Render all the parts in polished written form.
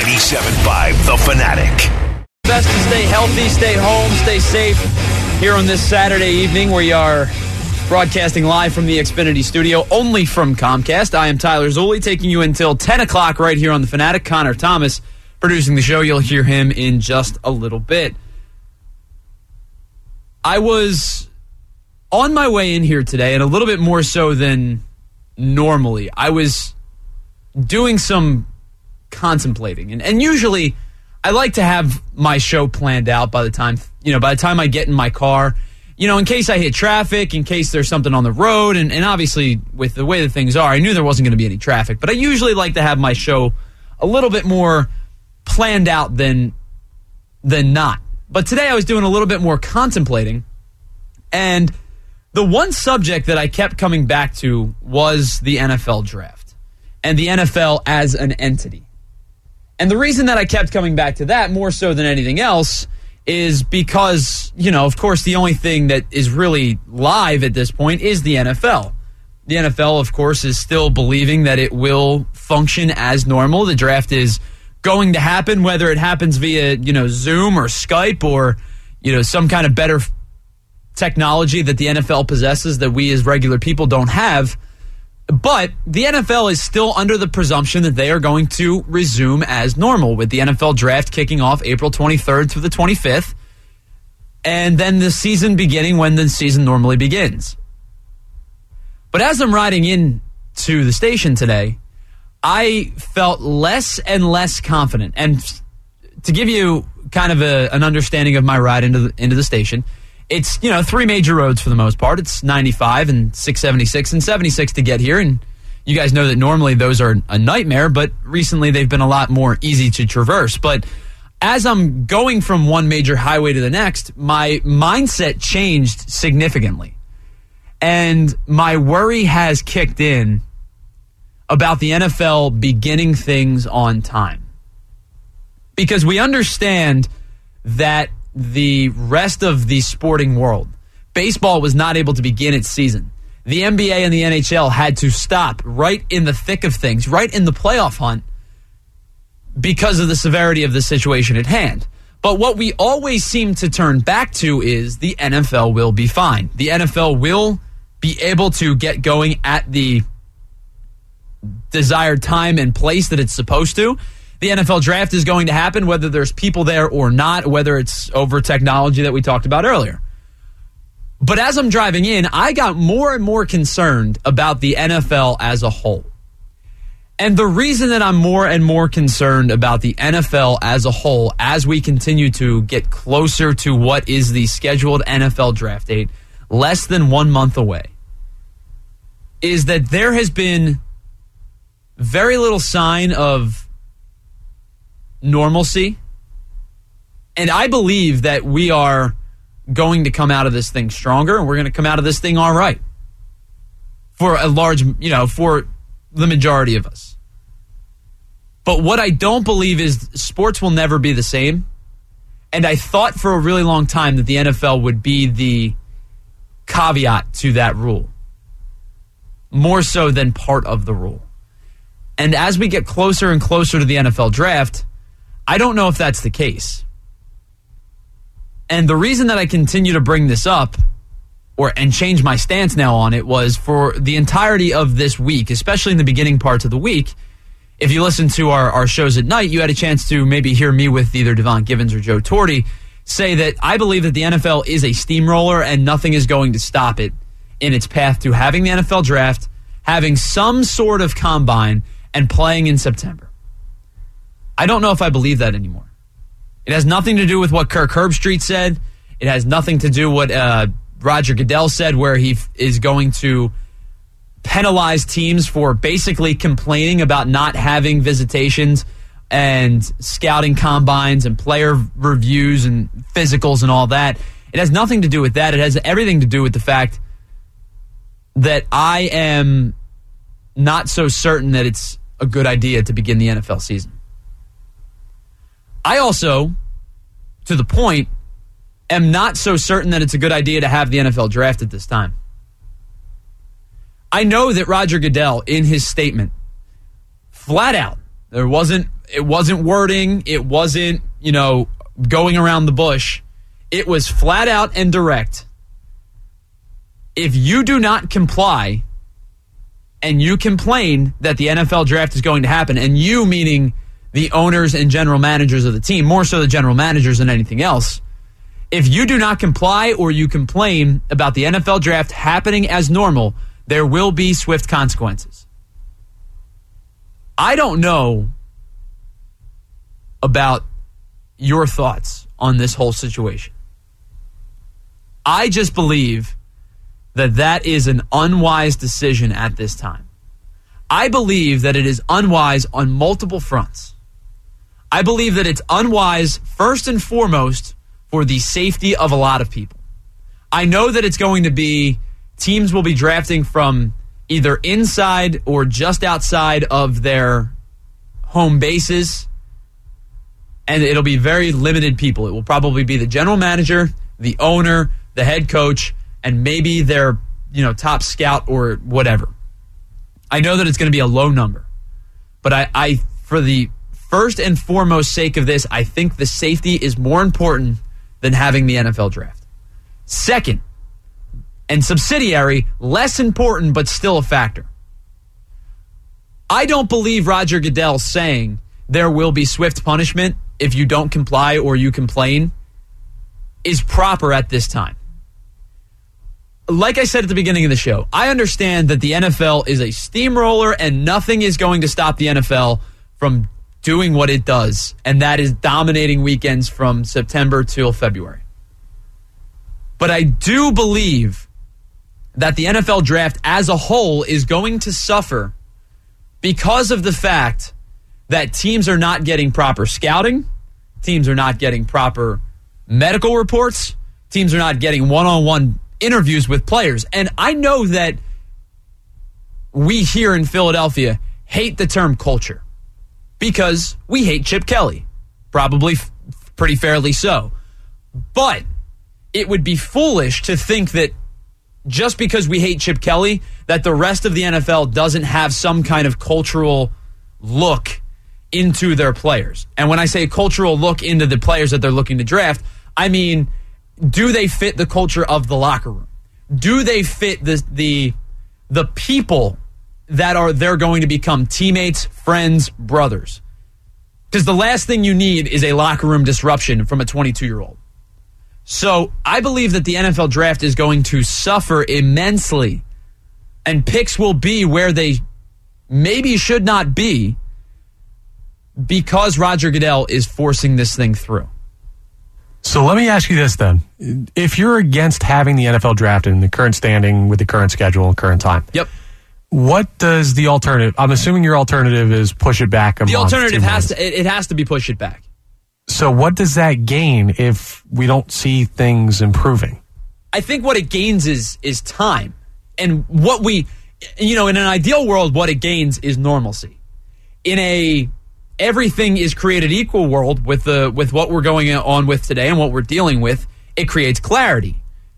97.5 The Fanatic. Best to stay healthy, stay home, stay safe here on this Saturday evening. We are broadcasting live from the Xfinity studio, only from Comcast. I am Tyler Zulli, taking you until 10 o'clock right here on The Fanatic. Connor Thomas producing the show. You'll hear him in just a little bit. I was on my way in here today, and a little bit more so than normally. I was doing some contemplating, and usually I like to have my show planned out by the time I get in my car, in case I hit traffic, in case there's something on the road, and obviously with the way that things are, I knew there wasn't going to be any traffic, but I usually like to have my show a little bit more planned out than not. But today I was doing a little bit more contemplating, and the one subject that I kept coming back to was the NFL draft and the NFL as an entity. And the reason that I kept coming back to that more so than anything else is because, of course, the only thing that is really live at this point is the NFL. The NFL, of course, is still believing that it will function as normal. The draft is going to happen, whether it happens via, Zoom or Skype or, some kind of better technology that the NFL possesses that we as regular people don't have. But the NFL is still under the presumption that they are going to resume as normal, with the NFL draft kicking off April 23rd through the 25th, and then the season beginning when the season normally begins. But as I'm riding in to the station today, I felt less and less confident. And to give you kind of an understanding of my ride into the station, it's, three major roads for the most part. It's 95 and 676 and 76 to get here. And you guys know that normally those are a nightmare, but recently they've been a lot more easy to traverse. But as I'm going from one major highway to the next, my mindset changed significantly. And my worry has kicked in about the NFL beginning things on time. Because we understand that the rest of the sporting world, baseball was not able to begin its season. The NBA and the NHL had to stop right in the thick of things, right in the playoff hunt, because of the severity of the situation at hand. But what we always seem to turn back to is the NFL will be fine. The NFL will be able to get going at the desired time and place that it's supposed to. The NFL draft is going to happen whether there's people there or not, whether it's over technology that we talked about earlier. But as I'm driving in, I got more and more concerned about the NFL as a whole. And the reason that I'm more and more concerned about the NFL as a whole as we continue to get closer to what is the scheduled NFL draft date, less than 1 month away, is that there has been very little sign of normalcy. And I believe that we are going to come out of this thing stronger, and we're going to come out of this thing all right. For a large, for the majority of us. But what I don't believe is sports will never be the same. And I thought for a really long time that the NFL would be the caveat to that rule, more so than part of the rule. And as we get closer and closer to the NFL draft, I don't know if that's the case. And the reason that I continue to bring this up and change my stance now on it was for the entirety of this week, especially in the beginning parts of the week. If you listen to our shows at night, you had a chance to maybe hear me with either Devon Givens or Joe Torti say that I believe that the NFL is a steamroller and nothing is going to stop it in its path to having the NFL draft, having some sort of combine, and playing in September. I don't know if I believe that anymore. It has nothing to do with what Kirk Herbstreit said. It has nothing to do with what Roger Goodell said, where he is going to penalize teams for basically complaining about not having visitations and scouting combines and player reviews and physicals and all that. It has nothing to do with that. It has everything to do with the fact that I am not so certain that it's a good idea to begin the NFL season. I also, to the point, am not so certain that it's a good idea to have the NFL draft at this time. I know that Roger Goodell, in his statement, flat out, there wasn't It wasn't wording. It wasn't, going around the bush. It was flat out and direct. If you do not comply and you complain that the NFL draft is going to happen, and you meaning the owners and general managers of the team, more so the general managers than anything else, if you do not comply or you complain about the NFL draft happening as normal, there will be swift consequences. I don't know about your thoughts on this whole situation. I just believe that is an unwise decision at this time. I believe that it is unwise on multiple fronts. I believe that it's unwise first and foremost for the safety of a lot of people. I know that it's going to be, teams will be drafting from either inside or just outside of their home bases, and it'll be very limited people. It will probably be the general manager, the owner, the head coach, and maybe their top scout or whatever. I know that it's going to be a low number, but I for the first and foremost sake of this, I think the safety is more important than having the NFL draft. Second, and subsidiary, less important but still a factor. I don't believe Roger Goodell saying there will be swift punishment if you don't comply or you complain is proper at this time. Like I said at the beginning of the show, I understand that the NFL is a steamroller and nothing is going to stop the NFL from doing what it does, and that is dominating weekends from September till February. But I do believe that the NFL draft as a whole is going to suffer because of the fact that teams are not getting proper scouting, teams are not getting proper medical reports, teams are not getting one-on-one interviews with players. And I know that we here in Philadelphia hate the term culture because we hate Chip Kelly, probably pretty fairly so. But it would be foolish to think that just because we hate Chip Kelly, that the rest of the NFL doesn't have some kind of cultural look into their players. And when I say cultural look into the players that they're looking to draft, I mean, do they fit the culture of the locker room? Do they fit the people that they're going to become teammates, friends, brothers? Because the last thing you need is a locker room disruption from a 22-year-old. So I believe that the NFL draft is going to suffer immensely, and picks will be where they maybe should not be because Roger Goodell is forcing this thing through. So let me ask you this then. If you're against having the NFL draft in the current standing with the current schedule and current time, yep. What does the alternative? I'm assuming your alternative is push it back a month. The alternative has to be push it back. So what does that gain if we don't see things improving? I think what it gains is time. And what we, in an ideal world, what it gains is normalcy. In a everything is created equal world with what we're going on with today and what we're dealing with, it creates clarity.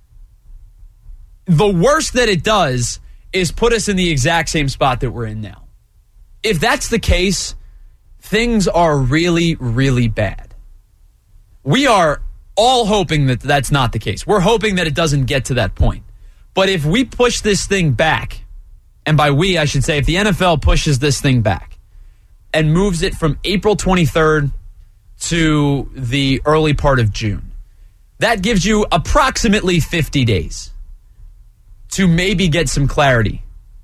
The worst that it does is put us in the exact same spot that we're in now. If that's the case, things are really, really bad. We are all hoping that that's not the case. We're hoping that it doesn't get to that point. But if we push this thing back, and by we, I should say, if the NFL pushes this thing back and moves it from April 23rd to the early part of June, that gives you approximately 50 days to maybe get some clarity.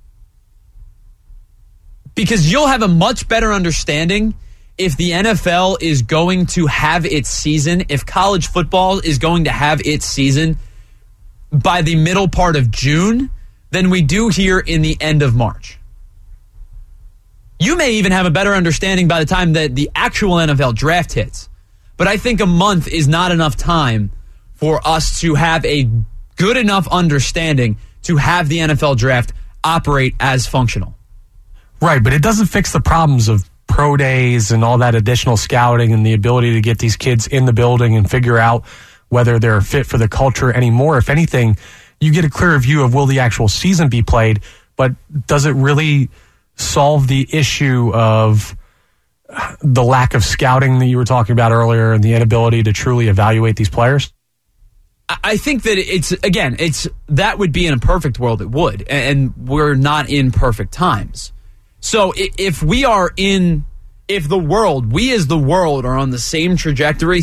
Because you'll have a much better understanding if the NFL is going to have its season, if college football is going to have its season by the middle part of June than we do here in the end of March. You may even have a better understanding by the time that the actual NFL draft hits. But I think a month is not enough time for us to have a good enough understanding to have the NFL draft operate as functional. Right, but it doesn't fix the problems of pro days and all that additional scouting and the ability to get these kids in the building and figure out whether they're fit for the culture anymore. If anything, you get a clearer view of will the actual season be played, but does it really solve the issue of the lack of scouting that you were talking about earlier and the inability to truly evaluate these players? I think that that would be in a perfect world, it would, and we're not in perfect times. So if we as the world are on the same trajectory,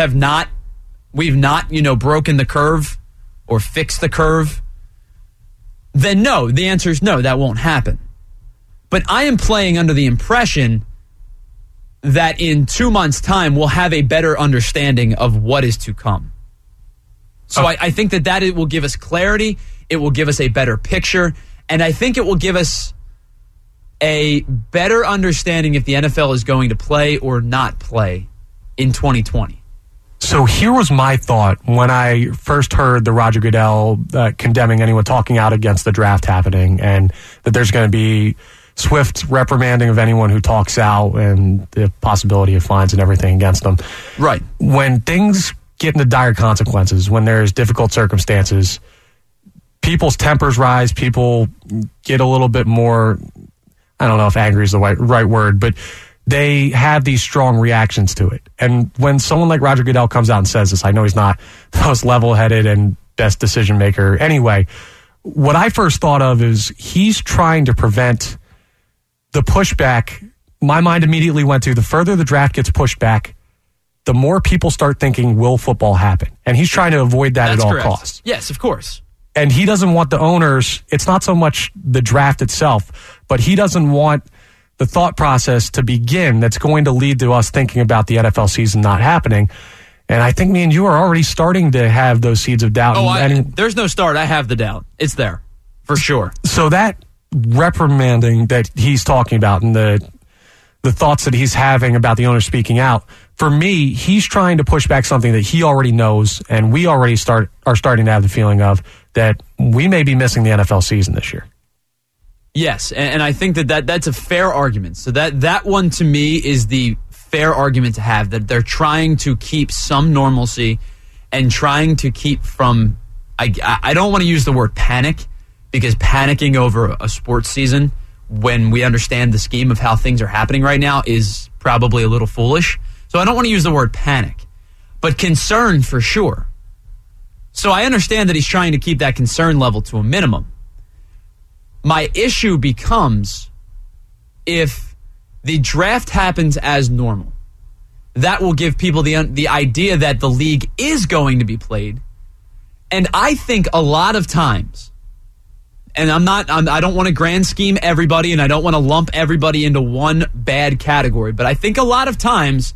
we've not, broken the curve or fixed the curve, then no, the answer is no, that won't happen. But I am playing under the impression that in 2 months' time, we'll have a better understanding of what is to come. So I think that it will give us clarity, it will give us a better picture, and I think it will give us a better understanding if the NFL is going to play or not play in 2020. So here was my thought when I first heard the Roger Goodell condemning anyone talking out against the draft happening, and that there's going to be swift reprimanding of anyone who talks out and the possibility of fines and everything against them. Right. When things get into dire consequences, when there's difficult circumstances, people's tempers rise, people get a little bit more, I don't know if angry is the right word, but they have these strong reactions to it. And when someone like Roger Goodell comes out and says this, I know he's not the most level-headed and best decision maker anyway. What I first thought of is he's trying to prevent the pushback. My mind immediately went to the further the draft gets pushed back, the more people start thinking, will football happen? And he's trying to avoid that at all costs. Yes, of course. And he doesn't want the owners, it's not so much the draft itself, but he doesn't want the thought process to begin that's going to lead to us thinking about the NFL season not happening. And I think me and you are already starting to have those seeds of doubt. There's no start. I have the doubt. It's there, for sure. So that reprimanding that he's talking about and the thoughts that he's having about the owner speaking out, for me, he's trying to push back something that he already knows, and we already are starting to have the feeling of that we may be missing the NFL season this year. Yes, and I think that's a fair argument. So that one to me is the fair argument to have, that they're trying to keep some normalcy and trying to keep from, I don't want to use the word panic, because panicking over a sports season when we understand the scheme of how things are happening right now is probably a little foolish. So I don't want to use the word panic, but concern for sure. So I understand that he's trying to keep that concern level to a minimum. My issue becomes if the draft happens as normal, that will give people the idea that the league is going to be played. And I think a lot of times, and I don't want to grand scheme everybody, and I don't want to lump everybody into one bad category, but I think a lot of times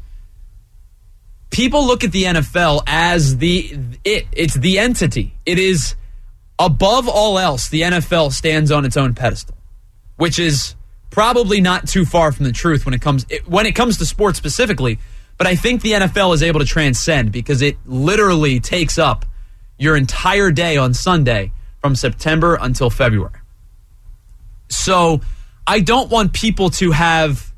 people look at the NFL as it's the entity. It is above all else, the NFL stands on its own pedestal, which is probably not too far from the truth when it comes to sports specifically. But I think the NFL is able to transcend because it literally takes up your entire day on Sunday from September until February. So I don't want people to have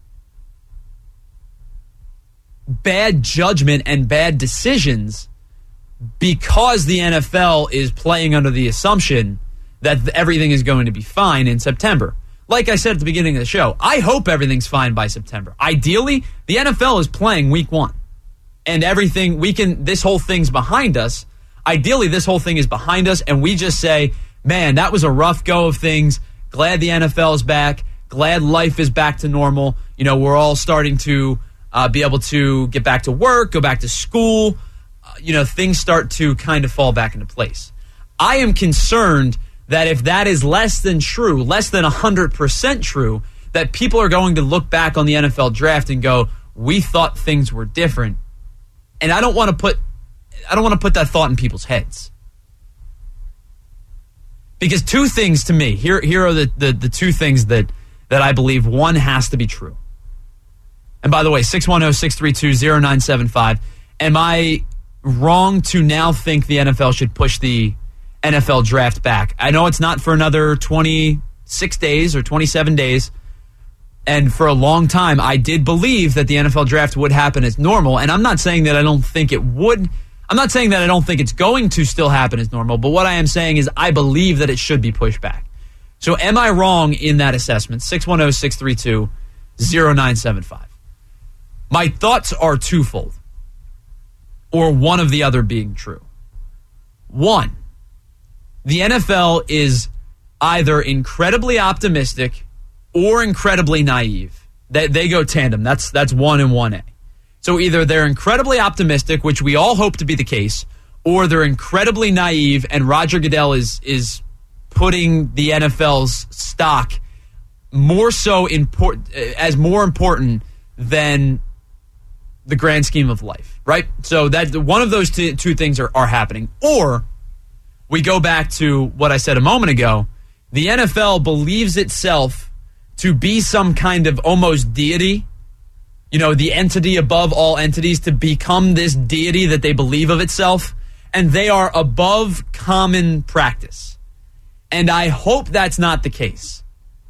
bad judgment and bad decisions because the NFL is playing under the assumption that everything is going to be fine in September. Like I said at the beginning of the show, I hope everything's fine by September. Ideally, the NFL is playing week 1. And this whole thing's behind us. Ideally, this whole thing is behind us, and we just say, man, that was a rough go of things. Glad the NFL is back. Glad life is back to normal. We're all starting to be able to get back to work, go back to school. Things start to kind of fall back into place. I am concerned that if that is less than 100% true, that people are going to look back on the NFL draft and go, we thought things were different. And I don't want to put that thought in people's heads. Because two things to me, here are the two things that I believe. One has to be true. And by the way, 610-632-0975. Am I wrong to now think the NFL should push the NFL draft back? I know it's not for another 26 days or 27 days. And for a long time, I did believe that the NFL draft would happen as normal. And I'm not saying that I don't think it would. I'm not saying that I don't think it's going to still happen as normal. But what I am saying is I believe that it should be pushed back. So am I wrong in that assessment? 610-632-0975. My thoughts are twofold, or one of the other being true. One, the NFL is either incredibly optimistic or incredibly naive. They go tandem. That's 1 and 1A. So either they're incredibly optimistic, which we all hope to be the case, or they're incredibly naive, and Roger Goodell is putting the NFL's stock more so as more important than the grand scheme of life, right? So that one of those two things are happening. Or we go back to what I said a moment ago. The NFL believes itself to be some kind of almost deity, the entity above all entities, to become this deity that they believe of itself, and they are above common practice. And I hope that's not the case.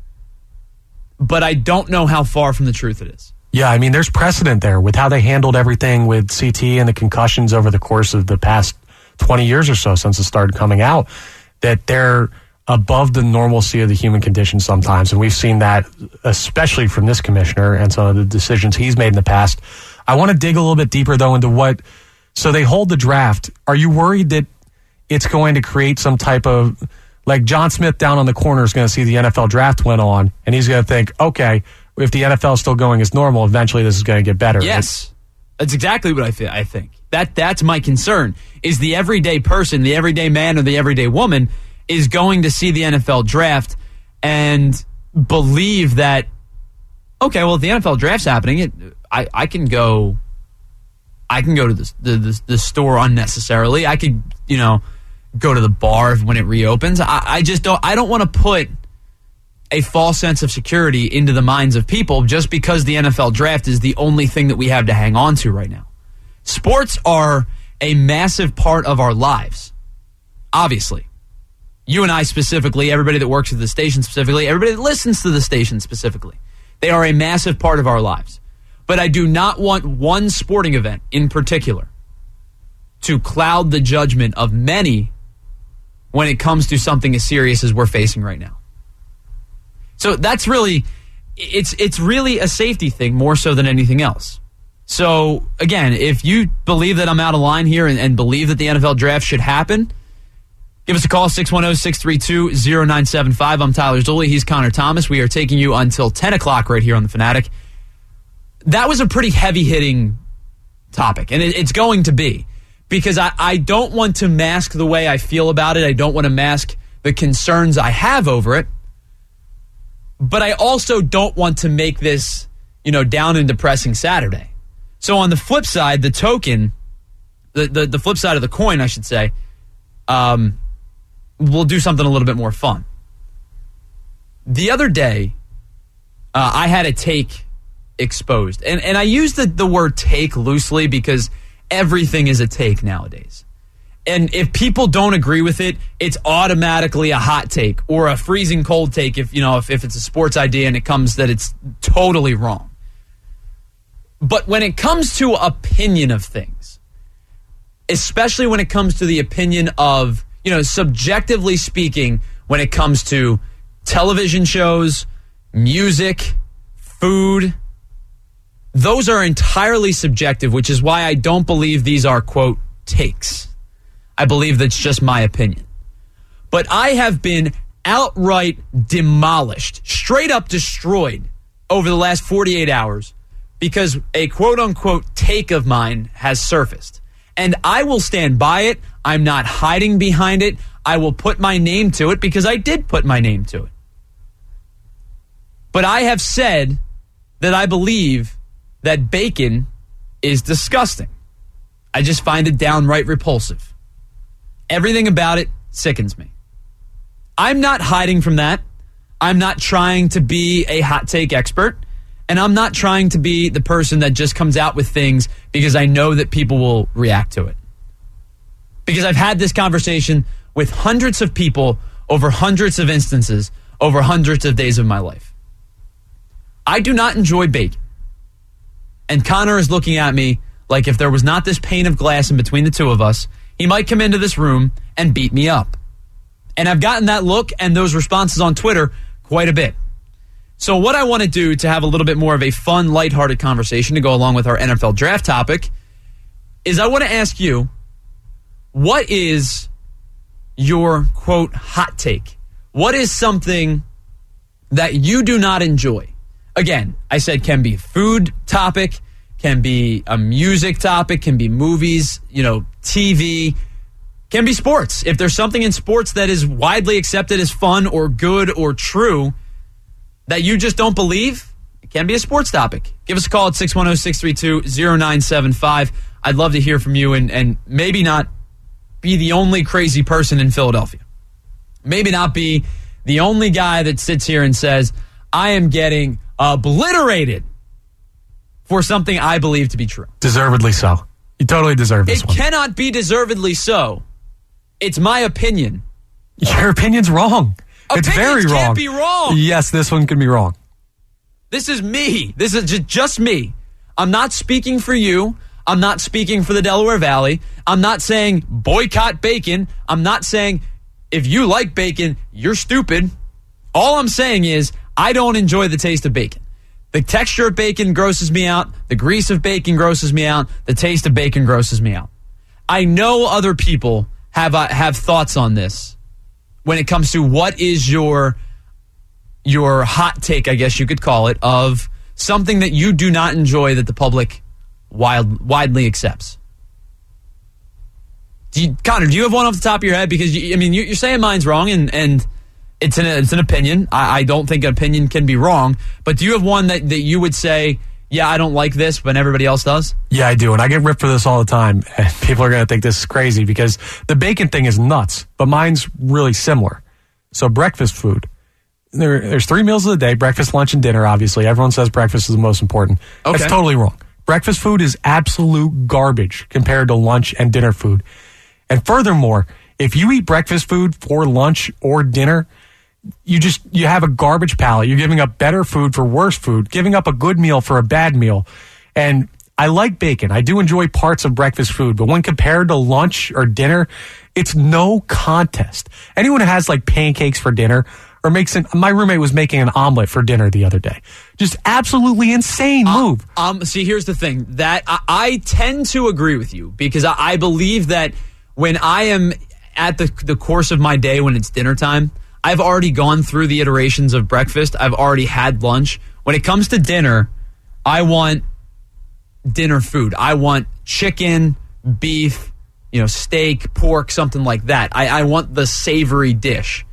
But I don't know how far from the truth it is. Yeah, I mean, there's precedent there with how they handled everything with CT and the concussions over the course of the past 20 years or so since it started coming out, that they're above the normalcy of the human condition sometimes. And we've seen that, especially from this commissioner and some of the decisions he's made in the past. I want to dig a little bit deeper, though, into so they hold the draft. Are you worried that it's going to create some type of, like John Smith down on the corner is going to see the NFL draft went on, and he's going to think, okay, if the NFL is still going as normal, eventually this is going to get better. Yes. Right? That's exactly what I think. That's my concern, is the everyday person, the everyday man or the everyday woman is going to see the NFL draft and believe that, okay, well, if the NFL draft's happening, I can go to the store unnecessarily. I could, go to the bar when it reopens. I don't want to put a false sense of security into the minds of people just because the NFL draft is the only thing that we have to hang on to right now. Sports are a massive part of our lives, obviously. You and I specifically, everybody that works at the station specifically, everybody that listens to the station specifically. They are a massive part of our lives. But I do not want one sporting event in particular to cloud the judgment of many when it comes to something as serious as we're facing right now. So that's really, it's really a safety thing more so than anything else. So again, if you believe that I'm out of line here and believe that the NFL draft should happen, give us a call, 610-632-0975. I'm Tyler Zulli. He's Connor Thomas. We are taking you until 10 o'clock right here on The Fanatic. That was a pretty heavy-hitting topic, and it's going to be, because I don't want to mask the way I feel about it. I don't want to mask the concerns I have over it. But I also don't want to make this, down and depressing Saturday. So on the flip side, the token, the flip side of the coin, I should say, we'll do something a little bit more fun. The other day, I had a take exposed. And I use the word take loosely because everything is a take nowadays. And if people don't agree with it, it's automatically a hot take or a freezing cold take if it's a sports idea and it comes that it's totally wrong. But when it comes to opinion of things, especially when it comes to the opinion of, subjectively speaking, when it comes to television shows, music, food, those are entirely subjective, which is why I don't believe these are, quote, takes. I believe that's just my opinion. But I have been outright demolished, straight up destroyed over the last 48 hours because a quote-unquote take of mine has surfaced. And I will stand by it. I'm not hiding behind it. I will put my name to it because I did put my name to it. But I have said that I believe that bacon is disgusting. I just find it downright repulsive. Everything about it sickens me. I'm not hiding from that. I'm not trying to be a hot take expert. And I'm not trying to be the person that just comes out with things because I know that people will react to it. Because I've had this conversation with hundreds of people over hundreds of instances over hundreds of days of my life. I do not enjoy bacon. And Connor is looking at me like if there was not this pane of glass in between the two of us, he might come into this room and beat me up. And I've gotten that look and those responses on Twitter quite a bit. So what I want to do to have a little bit more of a fun, lighthearted conversation to go along with our NFL draft topic is I want to ask you, what is your, quote, hot take? What is something that you do not enjoy? Again, I said can be food topic, can be a music topic, can be movies, TV, can be sports. If there's something in sports that is widely accepted as fun or good or true that you just don't believe, it can be a sports topic. Give us a call at 610-632-0975. I'd love to hear from you and maybe not be the only crazy person in Philadelphia. Maybe not be the only guy that sits here and says, I am getting obliterated for something I believe to be true. Deservedly so. You totally deserve this one. It cannot be deservedly so. It's my opinion. Your opinion's wrong. It's very wrong. Can't be wrong. Yes, this one can be wrong. This is me. This is just me. I'm not speaking for you. I'm not speaking for the Delaware Valley. I'm not saying boycott bacon. I'm not saying if you like bacon, you're stupid. All I'm saying is I don't enjoy the taste of bacon. The texture of bacon grosses me out. The grease of bacon grosses me out. The taste of bacon grosses me out. I know other people have thoughts on this when it comes to what is your hot take, I guess you could call it, of something that you do not enjoy that the public widely accepts. Connor, do you have one off the top of your head? Because you're saying mine's wrong, and it's an opinion. I don't think an opinion can be wrong. But do you have one that you would say, yeah, I don't like this, but everybody else does? Yeah, I do, and I get ripped for this all the time. And people are going to think this is crazy because the bacon thing is nuts, but mine's really similar. So breakfast food. There's 3 meals of the day, breakfast, lunch, and dinner, obviously. Everyone says breakfast is the most important. Okay. That's totally wrong. Breakfast food is absolute garbage compared to lunch and dinner food. And furthermore, if you eat breakfast food for lunch or dinner, you have a garbage palate. You're giving up better food for worse food, giving up a good meal for a bad meal. And I like bacon. I do enjoy parts of breakfast food, but when compared to lunch or dinner, it's no contest. Anyone who has like pancakes for dinner or my roommate was making an omelet for dinner the other day. Just absolutely insane move. See, here's the thing that I tend to agree with you because I believe that when I am at the course of my day, when it's dinner time, I've already gone through the iterations of breakfast. I've already had lunch. When it comes to dinner, I want dinner food. I want chicken, beef, steak, pork, something like that. I want the savory dish.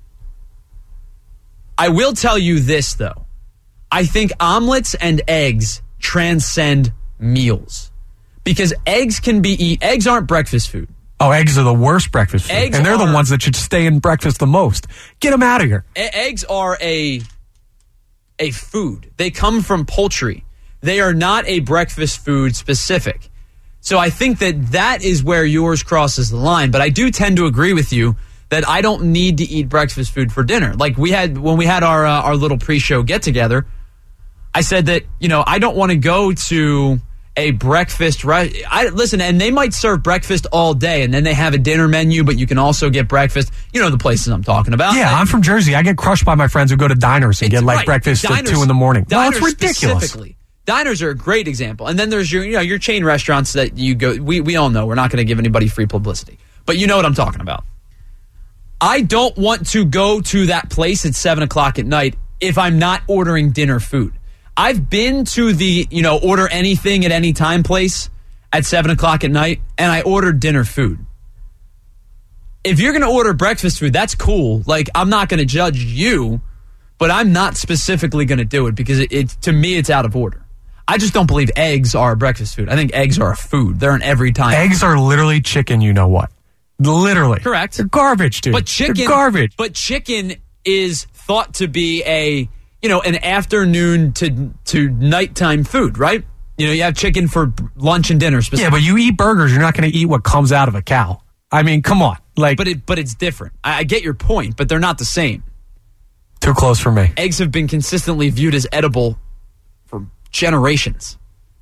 I will tell you this, though. I think omelets and eggs transcend meals because eggs aren't breakfast food. Oh, eggs are the worst breakfast food. And they're the ones that should stay in breakfast the most. Get them out of here. Eggs are a food. They come from poultry. They are not a breakfast food specific. So I think that is where yours crosses the line. But I do tend to agree with you that I don't need to eat breakfast food for dinner. Like when we had our little pre-show get-together, I said that, I don't want to go to a breakfast listen, and they might serve breakfast all day, and then they have a dinner menu, but you can also get breakfast. You know the places I'm talking about. Yeah, I'm from Jersey. I get crushed by my friends who go to diners and get breakfast at 2 a.m. Well, it's ridiculous. Specifically. Diners are a great example. And then there's your chain restaurants that you go. We all know we're not going to give anybody free publicity, but you know what I'm talking about. I don't want to go to that place at 7 o'clock at night if I'm not ordering dinner food. I've been to the, order anything at any time place at 7 o'clock at night, and I ordered dinner food. If you're going to order breakfast food, that's cool. Like, I'm not going to judge you, but I'm not specifically going to do it because to me, it's out of order. I just don't believe eggs are a breakfast food. I think eggs are a food. They're an every time. Eggs are literally chicken, you know what? Literally. Correct. They're garbage, dude. They're garbage. But chicken is thought to be an afternoon to nighttime food, right? You have chicken for lunch and dinner. Yeah, but you eat burgers. You're not going to eat what comes out of a cow. I mean, come on. But it's different. I get your point, but they're not the same. Too close for me. Eggs have been consistently viewed as edible for generations.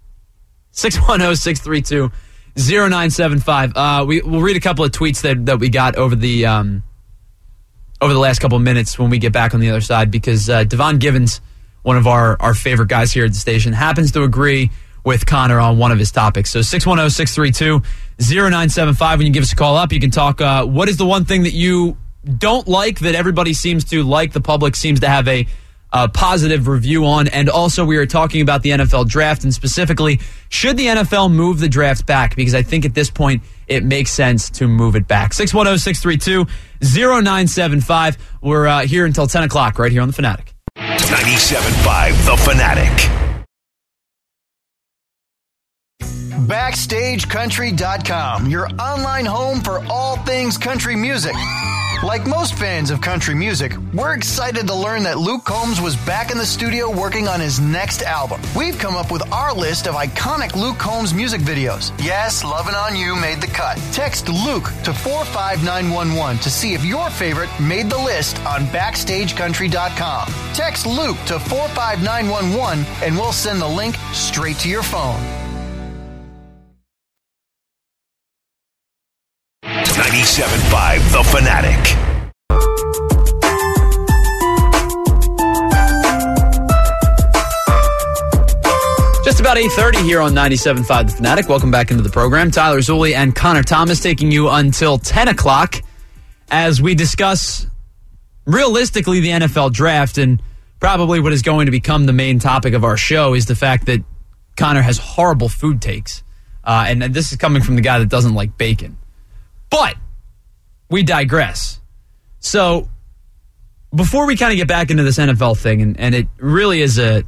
610-632-0975. We'll read a couple of tweets that we got over the last couple of minutes when we get back on the other side because Devon Givens one of our favorite guys here at the station, happens to agree with Connor on one of his topics. So 610-632-0975. When you give us a call up, you can talk. What is the one thing that you don't like that everybody seems to like? The public seems to have a positive review on. And also, we are talking about the NFL draft, and specifically, should the NFL move the draft back? Because I think at this point, it makes sense to move it back. 610-632-0975. We're here until 10 o'clock right here on The Fanatic. 97.5 The Fanatic. BackstageCountry.com, your online home for all things country music. Like most fans of country music, we're excited to learn that Luke Combs was back in the studio working on his next album. We've come up with our list of iconic Luke Combs music videos. Yes, Lovin' On You made the cut. Text Luke to 45911 to see if your favorite made the list on BackstageCountry.com. Text Luke to 45911 and we'll send the link straight to your phone. 97.5 The Fanatic. Just about 8:30 here on 97.5 The Fanatic. Welcome back into the program. Tyler Zulli and Connor Thomas taking you until 10 o'clock as we discuss realistically the NFL draft, and probably what is going to become the main topic of our show is the fact that Connor has horrible food takes. And this is coming from the guy that doesn't like bacon. But we digress. So before we kind of get back into this NFL thing, and it really is I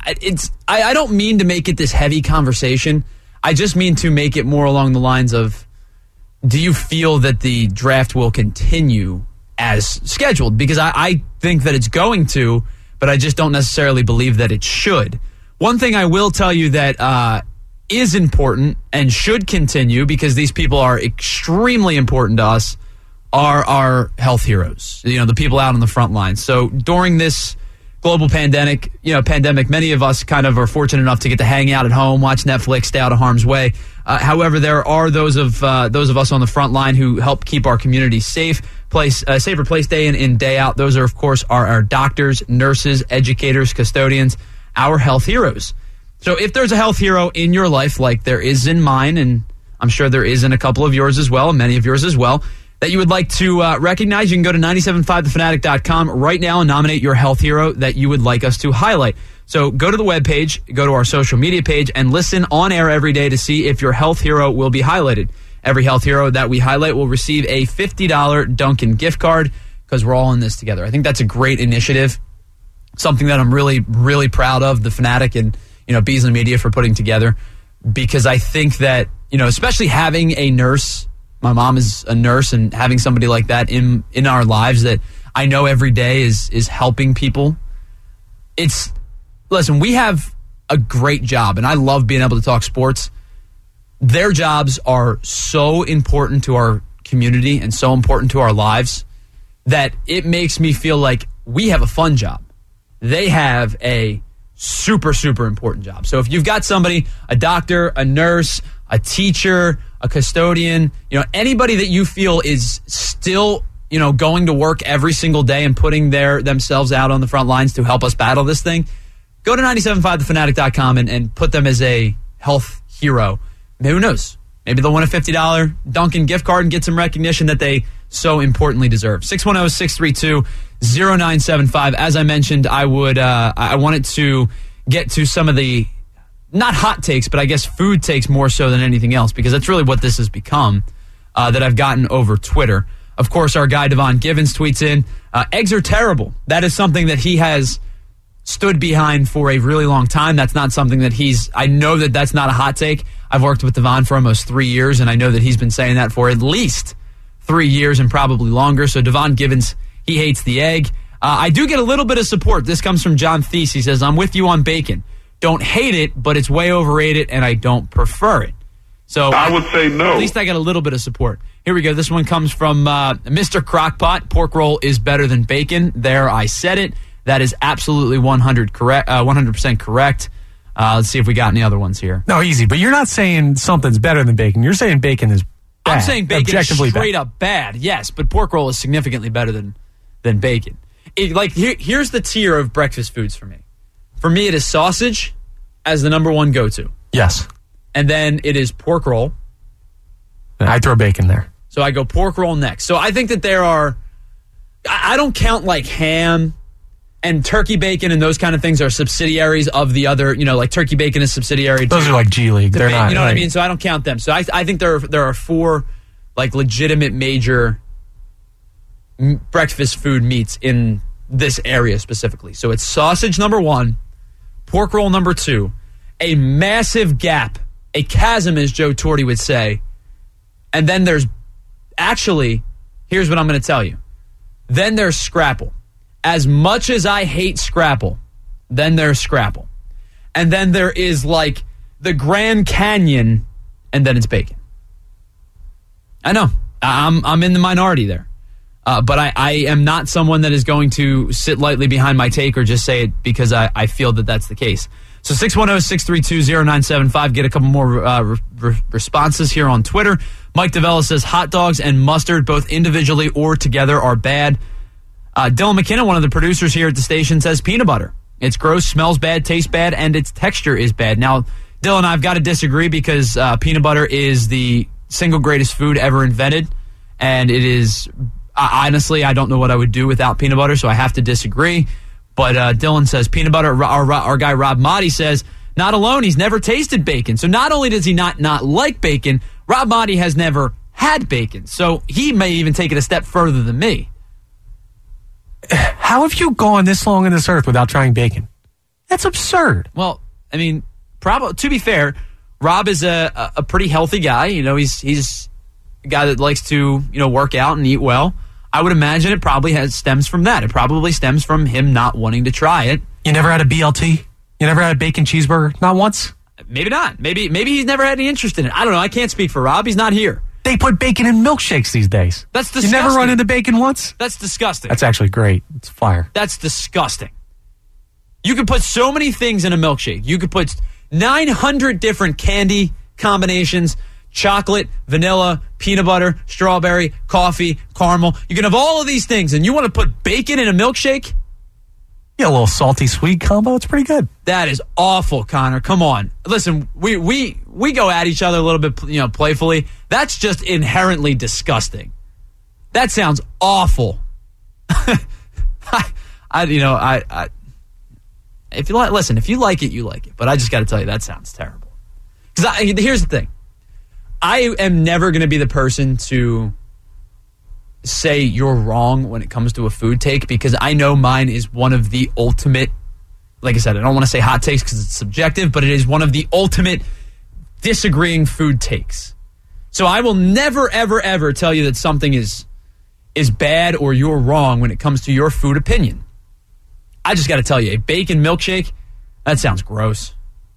don't mean to make it this heavy conversation. I just mean to make it more along the lines of, do you feel that the draft will continue as scheduled? Because I think that it's going to, but I just don't necessarily believe that it should. One thing I will tell you that is important and should continue, because these people are extremely important to us, are our health heroes. You know, the people out on the front lines. So during this global pandemic, many of us kind of are fortunate enough to get to hang out at home, watch Netflix, stay out of harm's way. However, there are those of us on the front line who help keep our community safer place day in and day out. Those are, of course, our doctors, nurses, educators, custodians, our health heroes. So if there's a health hero in your life, like there is in mine, and I'm sure there is in a couple of yours as well, and many of yours as well, that you would like to recognize, you can go to 975thefanatic.com right now and nominate your health hero that you would like us to highlight. So go to the webpage, go to our social media page, and listen on air every day to see if your health hero will be highlighted. Every health hero that we highlight will receive a $50 Dunkin' gift card, because we're all in this together. I think that's a great initiative, something that I'm really, really proud of, the Fanatic and Beasley Media for putting together, because I think that, especially having a nurse, my mom is a nurse, and having somebody like that in our lives that I know every day is helping people. Listen, we have a great job, and I love being able to talk sports. Their jobs are so important to our community and so important to our lives that it makes me feel like we have a fun job. They have a super, super important job. So if you've got somebody, a doctor, a nurse, a teacher, a custodian, anybody that you feel is still, going to work every single day and putting themselves out on the front lines to help us battle this thing, go to 975thefanatic.com and put them as a health hero. Who knows? Maybe they'll win a $50 Dunkin' gift card and get some recognition that they so importantly deserve. 610-632-0975. As I mentioned, I wanted to get to some of the, not hot takes, but I guess food takes more so than anything else, because that's really what this has become, that I've gotten over Twitter. Of course, our guy Devon Givens tweets in, eggs are terrible. That is something that he has stood behind for a really long time. That's not something that I know that that's not a hot take. I've worked with Devon for almost 3 years, and I know that he's been saying that for at least 3 years and probably longer. So Devon Givens, he hates the egg. I do get a little bit of support. This comes from John Thies. He says, I'm with you on bacon. Don't hate it, but it's way overrated, and I don't prefer it. So I would say no. At least I got a little bit of support. Here we go. This one comes from Mr. Crockpot. Pork roll is better than bacon. There, I said it. That is absolutely 100% correct. Let's see if we got any other ones here. No, easy. But you're not saying something's better than bacon. You're saying bacon is bad. I'm saying bacon is straight bad. up bad, yes. But pork roll is significantly better than bacon. Here's the tier of breakfast foods for me. For me, it is sausage as the number one go-to. Yes. And then it is pork roll. And I throw bacon there. So I go pork roll next. So I think that there are, I don't count like ham and turkey bacon and those kind of things are subsidiaries of the other, like turkey bacon is subsidiary. Those are like G League. They're not. You know what I mean? So I don't count them. So I think there are four like legitimate major breakfast food meats in this area specifically. So it's sausage number one, pork roll number two, a massive gap, a chasm as Joe Torti would say, and then there's actually, here's what I'm going to tell you. Then there's Scrapple. As much as I hate Scrapple, then there's Scrapple. And then there is like the Grand Canyon, and then it's bacon. I know. I'm in the minority there. But I am not someone that is going to sit lightly behind my take or just say it because I feel that that's the case. So 610-632-0975. Get a couple more responses here on Twitter. Mike DeVella says hot dogs and mustard, both individually or together, are bad. Dylan McKinnon, one of the producers here at the station, says peanut butter. It's gross, smells bad, tastes bad, and its texture is bad. Now, Dylan, I've got to disagree because peanut butter is the single greatest food ever invented, and it is... honestly, I don't know what I would do without peanut butter, so I have to disagree. But Dylan says peanut butter. Our guy Rob Motti says, not alone, he's never tasted bacon. So not only does he not like bacon, Rob Motti has never had bacon. So he may even take it a step further than me. How have you gone this long on this earth without trying bacon? That's absurd. Well, I mean, to be fair, Rob is a pretty healthy guy. He's a guy that likes to, work out and eat well. I would imagine it probably stems from that. It probably stems from him not wanting to try it. You never had a BLT? You never had a bacon cheeseburger? Not once? Maybe not. Maybe he's never had any interest in it. I don't know. I can't speak for Rob. He's not here. They put bacon in milkshakes these days. That's disgusting. You never run into bacon once? That's disgusting. That's actually great. It's fire. That's disgusting. You could put so many things in a milkshake. You could put 900 different candy combinations. Chocolate, vanilla, peanut butter, strawberry, coffee, caramel. You can have all of these things, and you want to put bacon in a milkshake? Yeah, a little salty sweet combo. It's pretty good. That is awful, Connor. Come on. Listen, we go at each other a little bit, playfully. That's just inherently disgusting. That sounds awful. If you like it, you like it. But I just got to tell you, that sounds terrible. Because here's the thing. I am never going to be the person to say you're wrong when it comes to a food take because I know mine is one of the ultimate, like I said, I don't want to say hot takes because it's subjective, but it is one of the ultimate disagreeing food takes. So I will never, ever, ever tell you that something is bad or you're wrong when it comes to your food opinion. I just got to tell you, a bacon milkshake, that sounds gross.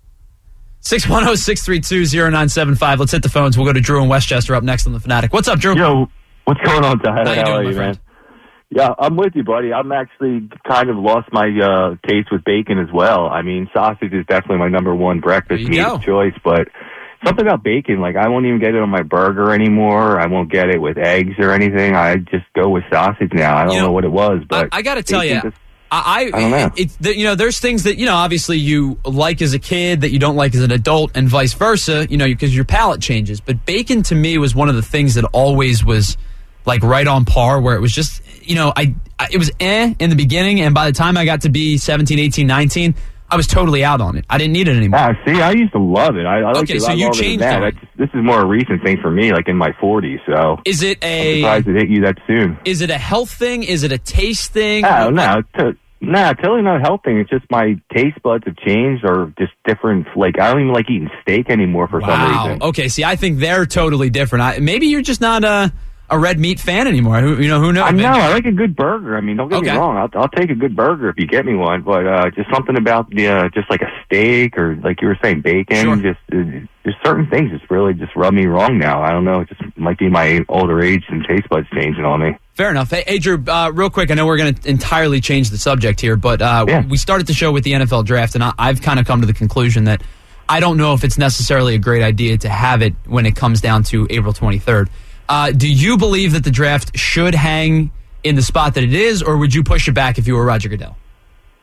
610-632-0975. Let's hit the phones. We'll go to Drew in Westchester up next on The Fanatic. What's up, Drew? Yo, what's going on, Tyler? How are you, man? Yeah, I'm with you, buddy. I'm actually kind of lost my taste with bacon as well. I mean, sausage is definitely my number one breakfast meat of choice, but something about bacon, like I won't even get it on my burger anymore. I won't get it with eggs or anything. I just go with sausage now. I don't know what it was, but I got to tell you, I don't know. There's things that, obviously you like as a kid that you don't like as an adult and vice versa, because your palate changes. But bacon to me was one of the things that always was like right on par where it was just, it was in the beginning. And by the time I got to be 17, 18, 19, I was totally out on it. I didn't need it anymore. See, I used to love it. I like okay, it a so lot you longer changed than that. This is more a recent thing for me, like in my 40s. So is it I'm surprised it hit you that soon. Is it a health thing? Is it a taste thing? Oh, no. Totally not a health thing. It's just my taste buds have changed or just different. Like, I don't even like eating steak anymore for some reason. Okay, see, I think they're totally different. Maybe you're just not a red meat fan anymore. Who knows? I know. I like a good burger. I mean, don't get me wrong. I'll take a good burger if you get me one. But just something about just like a steak or like you were saying, bacon. Sure. Just certain things just really just rub me wrong now. I don't know. It just might be my older age and taste buds changing on me. Fair enough. Hey, Drew, real quick, I know we're going to entirely change the subject here, but we started the show with the NFL draft, and I've kind of come to the conclusion that I don't know if it's necessarily a great idea to have it when it comes down to April 23rd. Do you believe that the draft should hang in the spot that it is, or would you push it back if you were Roger Goodell?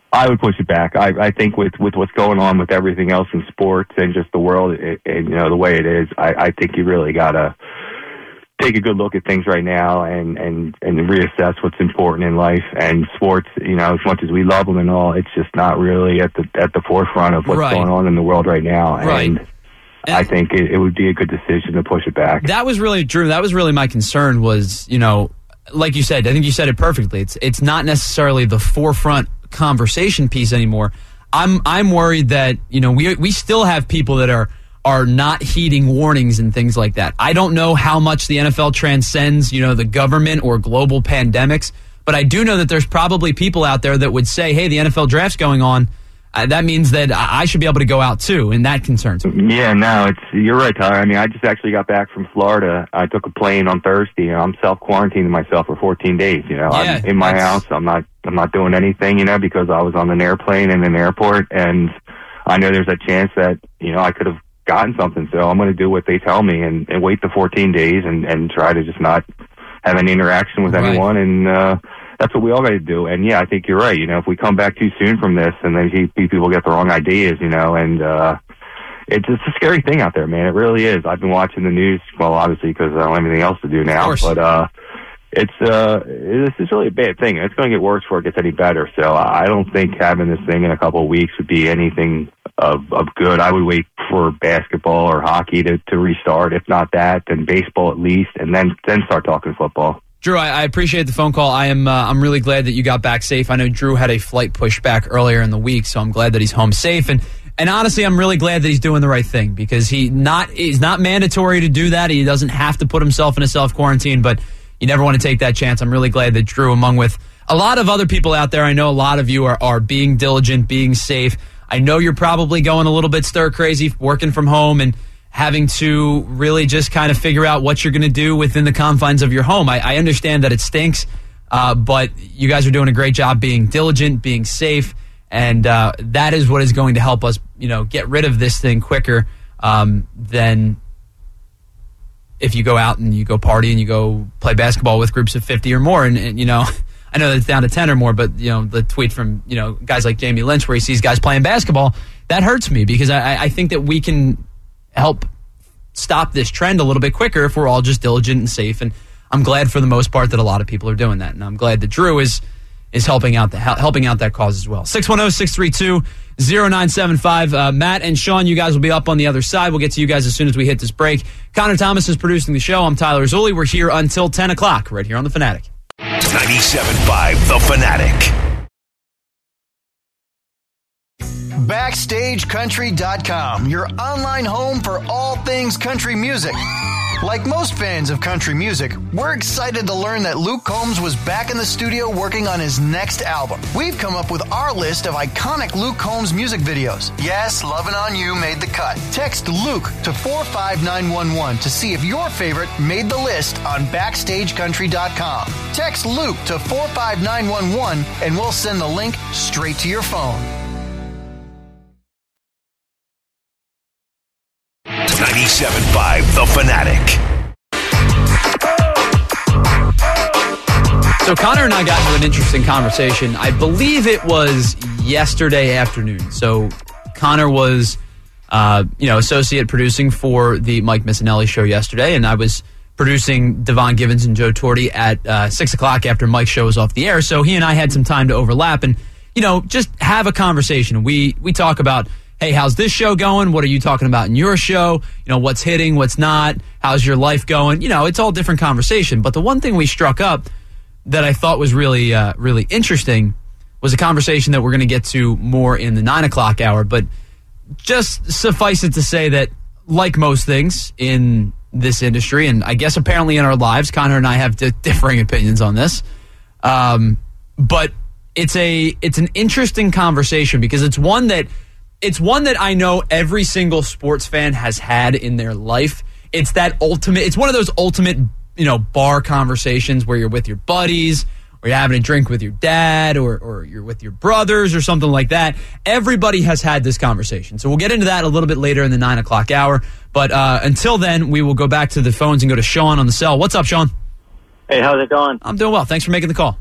I would push it back. I think with what's going on with everything else in sports and just the world, and the way it is, I think you really gotta take a good look at things right now and reassess what's important in life. And sports, as much as we love them and all, it's just not really at the forefront of what's going on in the world right now. And I think it would be a good decision to push it back. That was really, Drew, that was really my concern was, like you said, I think you said it perfectly. It's not necessarily the forefront conversation piece anymore. I'm worried that, we still have people that are not heeding warnings and things like that. I don't know how much the NFL transcends, the government or global pandemics, but I do know that there's probably people out there that would say, hey, the NFL draft's going on. That means that I should be able to go out too, and that concerns me. Yeah, no, you're right, Tyler. I mean, I just actually got back from Florida. I took a plane on Thursday. I'm self-quarantining myself for 14 days. I'm in my house. I'm not doing anything, because I was on an airplane in an airport, and I know there's a chance that, I could have gotten something. So I'm going to do what they tell me and wait the 14 days and try to just not have any interaction with anyone. And that's what we all got to do. And yeah, I think you're right. If we come back too soon from this and then people get the wrong ideas, and it's just a scary thing out there, man. It really is. I've been watching the news, well, obviously because I don't have anything else to do now, but this is really a bad thing. It's going to get worse before it gets any better. So I don't think having this thing in a couple of weeks would be anything of good. I would wait for basketball or hockey to restart. If not that, then baseball at least, and then start talking football. Drew, I appreciate the phone call. I'm really glad that you got back safe. I know Drew had a flight pushed back earlier in the week, so I'm glad that he's home safe. And honestly, I'm really glad that he's doing the right thing because he's not mandatory to do that. He doesn't have to put himself in a self-quarantine, but you never want to take that chance. I'm really glad that Drew, among with a lot of other people out there, I know a lot of you are being diligent, being safe. I know you're probably going a little bit stir-crazy, working from home and having to really just kind of figure out what you're going to do within the confines of your home. I understand that it stinks, but you guys are doing a great job being diligent, being safe, and that is what is going to help us, get rid of this thing quicker than if you go out and you go party and you go play basketball with groups of 50 or more. And I know that it's down to 10 or more, but the tweet from guys like Jamie Lynch where he sees guys playing basketball, that hurts me because I think that we can help stop this trend a little bit quicker if we're all just diligent and safe. And I'm glad for the most part that a lot of people are doing that. And I'm glad that Drew is helping out that cause as well. 610-632-0975. Matt and Sean, you guys will be up on the other side. We'll get to you guys as soon as we hit this break. Connor Thomas is producing the show. I'm Tyler Zulli. We're here until 10 o'clock right here on The Fanatic. 97.5 The Fanatic. BackstageCountry.com, your online home for all things country music. Like most fans of country music, we're excited to learn that Luke Combs was back in the studio working on his next album. We've come up with our list of iconic Luke Combs music videos. Yes, Lovin' On You made the cut. Text Luke to 45911 to see if your favorite made the list on BackstageCountry.com. Text Luke to 45911 and we'll send the link straight to your phone. 97.5 The Fanatic. So Connor and I got into an interesting conversation. I believe it was yesterday afternoon. So Connor was, associate producing for the Mike Missinelli show yesterday, and I was producing Devon Givens and Joe Torti at 6 o'clock after Mike's show was off the air. So he and I had some time to overlap and, just have a conversation. We talk about, hey, how's this show going? What are you talking about in your show? What's hitting, what's not? How's your life going? It's all different conversation. But the one thing we struck up that I thought was really, really interesting was a conversation that we're going to get to more in the 9 o'clock hour. But just suffice it to say that, like most things in this industry, and I guess apparently in our lives, Connor and I have differing opinions on this. But it's an interesting conversation because it's one that I know every single sports fan has had in their life. It's one of those ultimate, bar conversations where you're with your buddies or you're having a drink with your dad or you're with your brothers or something like that. Everybody has had this conversation. So we'll get into that a little bit later in the 9 o'clock hour. But until then, we will go back to the phones and go to Sean on the cell. What's up, Sean? Hey, how's it going? I'm doing well. Thanks for making the call.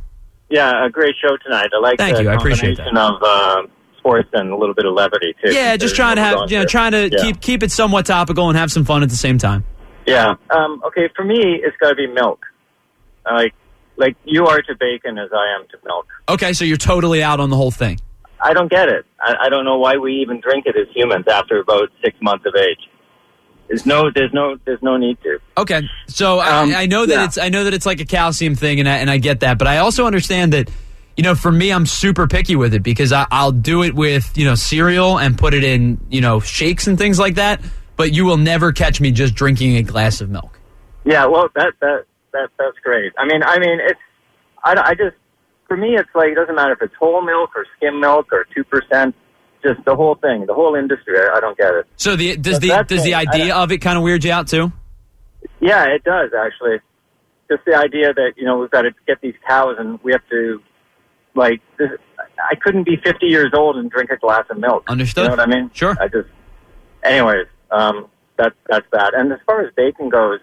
Yeah, a great show tonight. I like Thank the you. I appreciate combination of sports and a little bit of levity too. Yeah, just trying to keep it somewhat topical and have some fun at the same time. Yeah. Okay, for me, it's got to be milk. Like you are to bacon as I am to milk. Okay, so you're totally out on the whole thing. I don't get it. I don't know why we even drink it as humans after about 6 months of age. There's no need to. Okay, so I know that it's like a calcium thing, and I get that, but I also understand that, you know, for me, I'm super picky with it because I'll do it with, you know, cereal and put it in, you know, shakes and things like that. But you will never catch me just drinking a glass of milk. Yeah, well, that's great. I mean, it's I just, for me, it's like, it doesn't matter if it's whole milk or skim milk or 2%. Just the whole thing, the whole industry. I don't get it. So does the idea of it kind of weird you out too? Yeah, it does actually. Just the idea that, you know, we've got to get these cows and we have to, like, I couldn't be 50 years old and drink a glass of milk. Understood. You know what I mean? Sure. Anyways, that's that. And as far as bacon goes,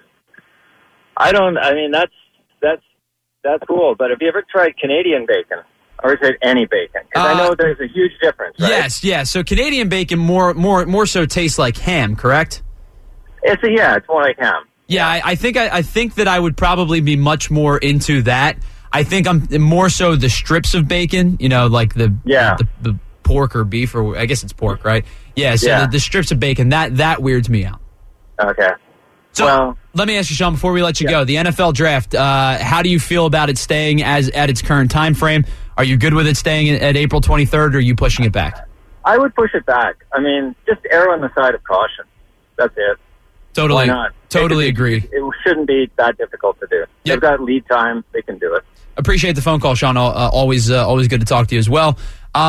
that's cool. But have you ever tried Canadian bacon? Or is it any bacon? Because I know there's a huge difference, right? Yes. So Canadian bacon more so tastes like ham, correct? It's more like ham. Yeah, I think that I would probably be much more into that. I think I'm more so the strips of bacon, you know, like the pork or beef, or I guess it's pork, right? Yeah, so the strips of bacon, that weirds me out. Okay. So let me ask you, Sean, before we let you go, the NFL draft, how do you feel about it staying at its current time frame? Are you good with it staying at April 23rd, or are you pushing it back? I would push it back. I mean, just err on the side of caution. That's it. Totally. Why not? Totally agree. It shouldn't be that difficult to do. Yep. They've got lead time. They can do it. Appreciate the phone call, Sean. Always good to talk to you as well.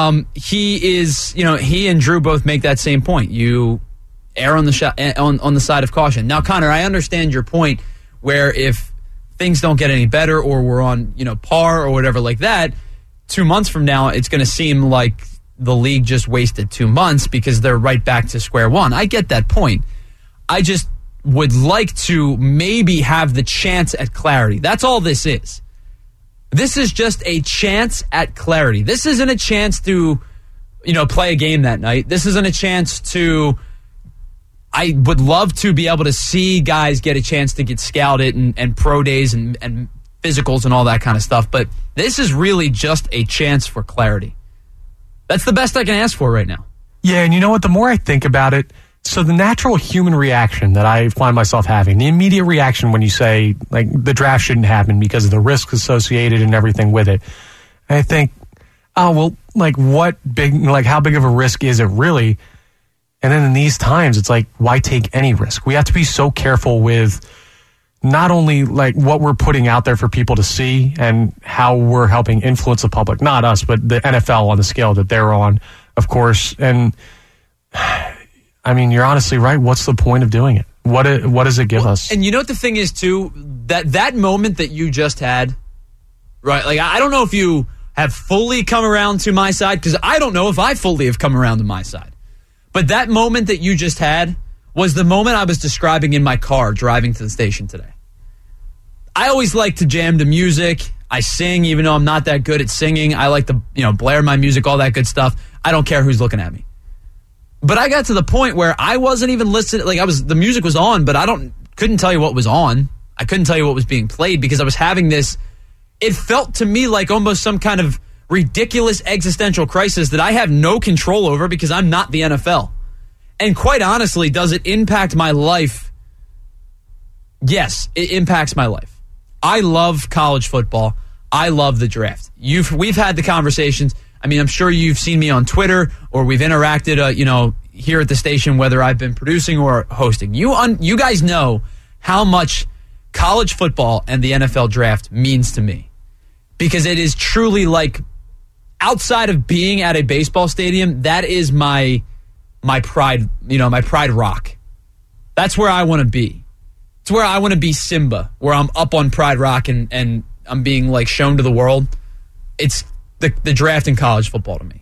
He and Drew both make that same point. You err on the side of caution. Now, Connor, I understand your point where if things don't get any better or we're on, you know, par or whatever like that, 2 months from now, it's going to seem like the league just wasted 2 months because they're right back to square one. I get that point. I just would like to maybe have the chance at clarity. That's all this is. This is just a chance at clarity. This isn't a chance to, you know, play a game that night. This isn't a chance to... I would love to be able to see guys get a chance to get scouted and pro days and physicals and all that kind of stuff. But this is really just a chance for clarity. That's the best I can ask for right now. Yeah, and you know what? The more I think about it, so the natural human reaction that I find myself having, the immediate reaction when you say, like, the draft shouldn't happen because of the risks associated and everything with it, I think, oh, well, like, how big of a risk is it really? And then in these times, it's like, why take any risk? We have to be so careful with not only like what we're putting out there for people to see and how we're helping influence the public, not us, but the NFL on the scale that they're on, of course. And I mean, you're honestly right. What's the point of doing it? What does it give us? And you know what the thing is too, that moment that you just had, right? Like, I don't know if you have fully come around to my side, because I don't know if I fully have come around to my side. But that moment that you just had was the moment I was describing in my car driving to the station today. I always like to jam to music. I sing, even though I'm not that good at singing. I like to, you know, blare my music, all that good stuff. I don't care who's looking at me. But I got to the point where I wasn't even listening. Like, the music was on, but couldn't tell you what was on. I couldn't tell you what was being played because I was having this. It felt to me like almost some kind of ridiculous existential crisis that I have no control over because I'm not the NFL. And quite honestly, does it impact my life? Yes, it impacts my life. I love college football. I love the draft. We've had the conversations. I mean, I'm sure you've seen me on Twitter or we've interacted, here at the station, whether I've been producing or hosting. You guys know how much college football and the NFL draft means to me, because it is truly like, outside of being at a baseball stadium, that is my pride, my pride rock. That's where I want to be. It's where I want to be Simba, where I'm up on Pride Rock and I'm being like shown to the world. It's the draft in college football to me.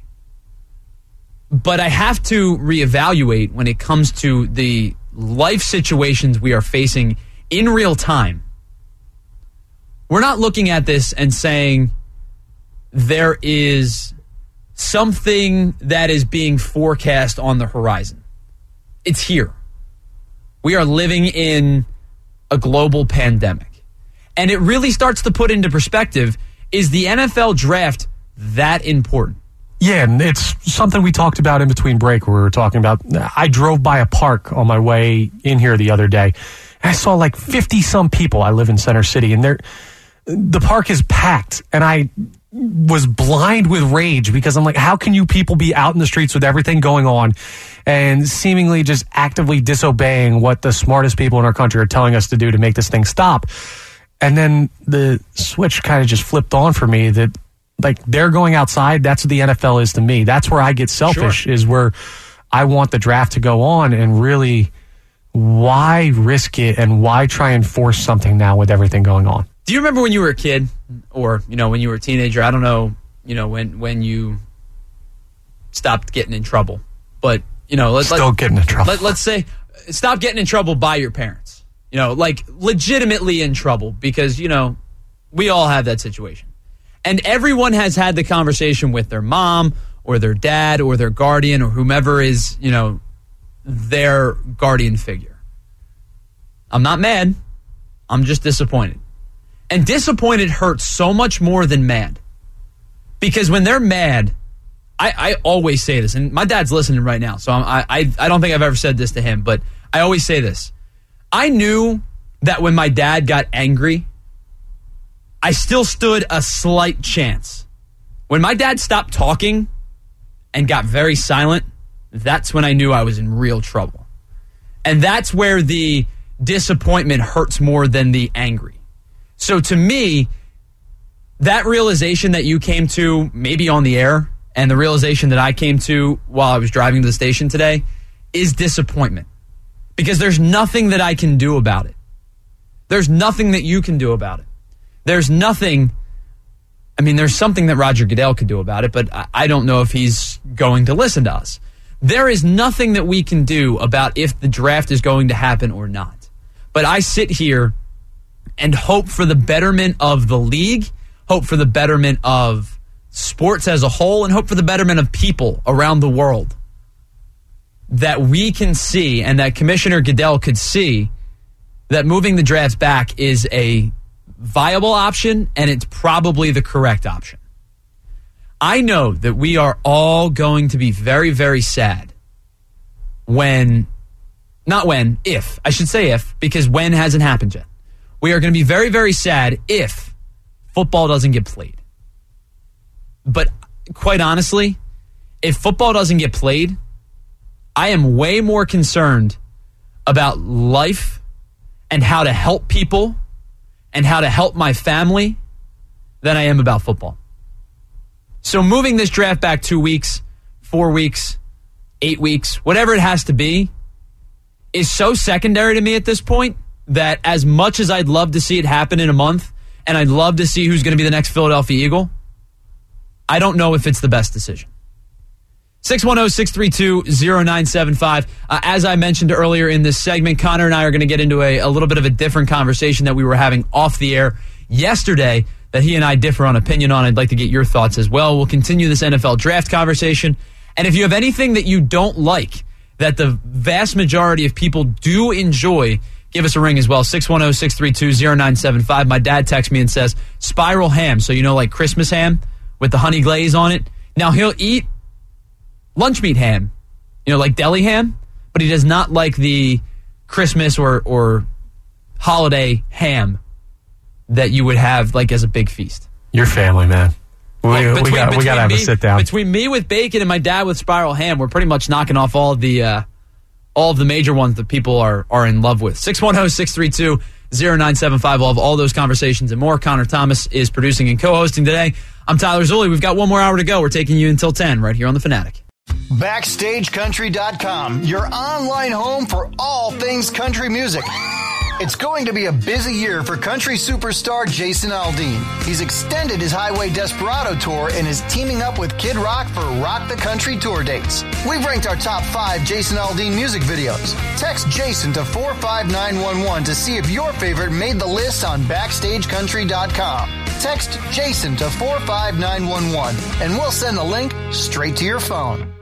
But I have to reevaluate when it comes to the life situations we are facing in real time. We're not looking at this and saying, there is something that is being forecast on the horizon. It's here. We are living in a global pandemic. And it really starts to put into perspective, is the NFL draft that important? Yeah, and it's something we talked about in between break where we were talking about. I drove by a park on my way in here the other day. And I saw like 50-some people. I live in Center City, and the park is packed. And I was blind with rage because I'm like, how can you people be out in the streets with everything going on and seemingly just actively disobeying what the smartest people in our country are telling us to do to make this thing stop? And then the switch kind of just flipped on for me that, like, they're going outside. That's what the NFL is to me. That's where I get selfish, sure. Is where I want the draft to go on, and really, why risk it and why try and force something now with everything going on? Do you remember when you were a kid, or, when you were a teenager? I don't know, when you stopped getting in trouble, but, still getting in trouble. Let's say, stop getting in trouble by your parents. Like legitimately in trouble, because, we all have that situation. And everyone has had the conversation with their mom or their dad or their guardian or whomever is, their guardian figure. I'm not mad. I'm just disappointed. And disappointed hurts so much more than mad. Because when they're mad, I always say this, and my dad's listening right now, so I don't think I've ever said this to him, but I always say this. I knew that when my dad got angry, I still stood a slight chance. When my dad stopped talking and got very silent, that's when I knew I was in real trouble. And that's where the disappointment hurts more than the angry. So to me, that realization that you came to maybe on the air, and the realization that I came to while I was driving to the station today, is disappointment. Because there's nothing that I can do about it. There's nothing that you can do about it. There's nothing, there's something that Roger Goodell could do about it, but I don't know if he's going to listen to us. There is nothing that we can do about if the draft is going to happen or not. But I sit here and hope for the betterment of the league, hope for the betterment of sports as a whole, and hope for the betterment of people around the world, that we can see, and that Commissioner Goodell could see, that moving the draft back is a viable option, and it's probably the correct option. I know that we are all going to be very, very sad if, because when hasn't happened yet. We are going to be very, very sad if football doesn't get played. But quite honestly, if football doesn't get played, I am way more concerned about life and how to help people and how to help my family than I am about football. So moving this draft back 2 weeks, 4 weeks, 8 weeks, whatever it has to be, is so secondary to me at this point that as much as I'd love to see it happen in a month, and I'd love to see who's going to be the next Philadelphia Eagle, I don't know if it's the best decision. 610-632-0975. As I mentioned earlier in this segment, Connor and I are going to get into a little bit of a different conversation that we were having off the air yesterday that he and I differ on opinion on. I'd like to get your thoughts as well. We'll continue this NFL draft conversation. And if you have anything that you don't like, that the vast majority of people do enjoy, give us a ring as well, 610-632-0975. My dad texts me and says, spiral ham, so like Christmas ham with the honey glaze on it. Now, he'll eat lunch meat ham, like deli ham, but he does not like the Christmas or holiday ham that you would have like as a big feast. Your family, man. We got to have a sit down. Between me with bacon and my dad with spiral ham, we're pretty much knocking off all of the major ones that people are in love with. 610-632-0975. We'll have all those conversations and more. Connor Thomas is producing and co-hosting today. I'm Tyler Zulli. We've got one more hour to go. We're taking you until 10 right here on The Fanatic. BackstageCountry.com, your online home for all things country music. It's going to be a busy year for country superstar Jason Aldean. He's extended his Highway Desperado tour and is teaming up with Kid Rock for Rock the Country tour dates. We've ranked our top 5 Jason Aldean music videos. Text Jason to 45911 to see if your favorite made the list on BackstageCountry.com. Text Jason to 45911 and we'll send the link straight to your phone.